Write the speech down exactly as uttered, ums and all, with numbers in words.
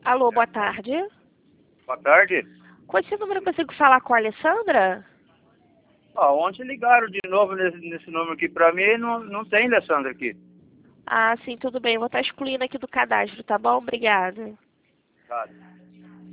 Alô, boa tarde. Boa tarde. Com esse número eu consigo falar com a Alessandra? Ó, ontem ligaram de novo nesse, nesse número aqui pra mim e não, não tem Alessandra aqui. Ah, sim, tudo bem. Eu vou estar excluindo aqui do cadastro, tá bom? Obrigada. Tá.